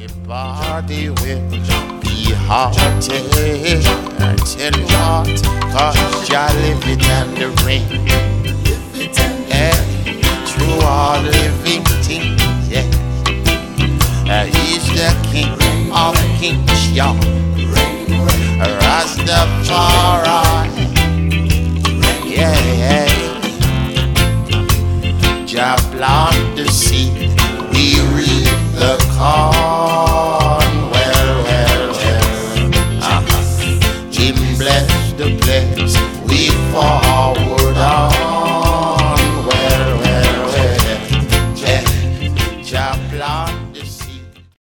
Everybody will be haunted. Tell you what, cause you live it and the rain. Through all living things, yeah. He's the King of Kings, yeah. Rastafari, yeah. Jah plant the seed, we reap the corn. Well. Him bless the place we fall.